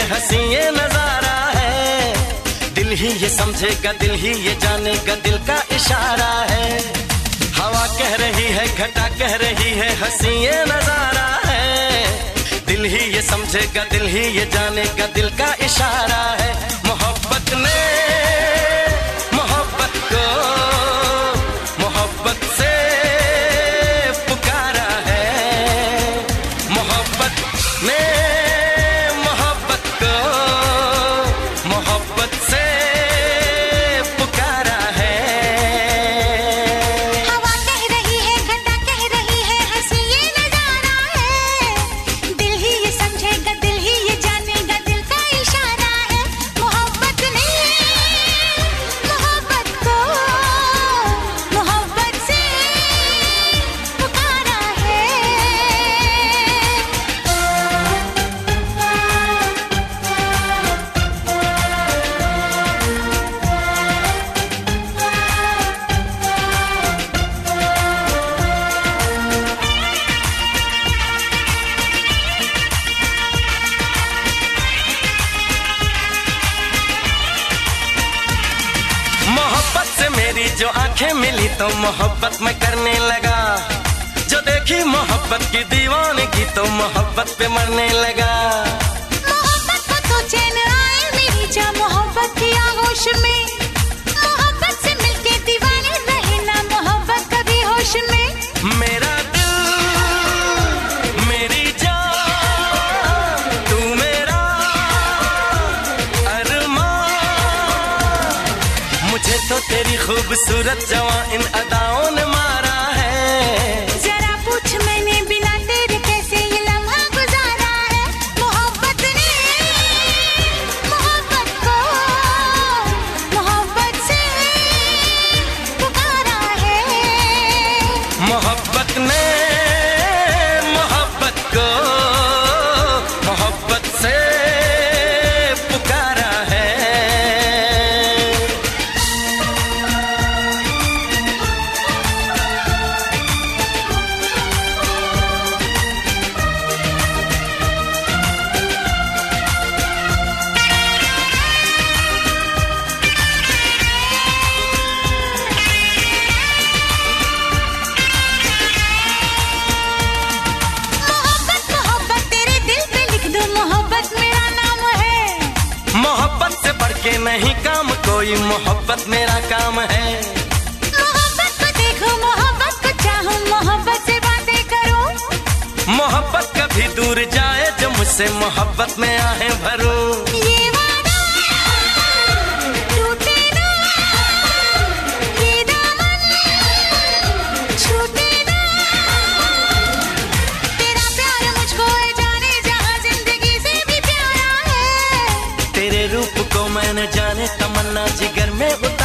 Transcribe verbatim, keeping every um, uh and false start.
हंसी ये नजारा है। दिल ही ये समझेगा, दिल ही ये जानेगा, दिल का इशारा है। हवा कह रही है, घटा कह रही है, हंसी ये नजारा है। दिल ही ये समझेगा, दिल ही ये जानेगा, दिल का इशारा है। मोहब्बत ने मोहब्बत को मोहब्बत से पुकारा है। मोहब्बत ने मोहब्बत को मोहब्बत से पुकारा है। हवा कह रही है, घटा कह रही है, हंसी ये नजारा है। दिल ही ये समझेगा, दिल ही ये जानेगा, दिल का इशारा है। मोहब्बत ने मोहब्बत को मोहब्बत से पुकारा है। मोहब्बत से मेरी जो आंखें मिली तो मोहब्बत में करने लगा। जो देखी मोहब्बत की दीवानगी तो मोहब्बत पे मरने लगा। मोहब्बत को तो चैन आए मेरी जा मोहब्बत की आगोश में। मोहब्बत से मिलके दीवाने रहे ना मोहब्बत कभी होश में। मेरा दिल मेरी जान तू मेरा अरमान। मुझे तो तेरी खूबसूरत जवां इन अदाओं ने मारा है। जरा पूछ मैंने बिना तेरे कैसे ये लम्हा गुजारा है। मोहब्बत ने मोहब्बत को मोहब्बत से पुकारा है। मोहब्बत ने मोहब्बत को मोहब्बत से पुकारा है। मोहब्बत मोहब्बत तेरे दिल पे लिख दो, मोहब्बत मेरा नाम है। मोहब्बत से बढ़ के नहीं काम कोई, मोहब्बत मेरा काम है। मोहब्बत को देखो, मोहब्बत को चाहो, मोहब्बत से बातें करो। मोहब्बत कभी दूर जाए जो मुझसे मोहब्बत में आहें भरो। ये वादा टूटे ना, ये दामन छूटे ना। तेरा प्यार मुझको है जाने जहां जिंदगी से भी प्यारा है। तेरे रूप को मैंने जाने तमन्ना जिगर में उतारा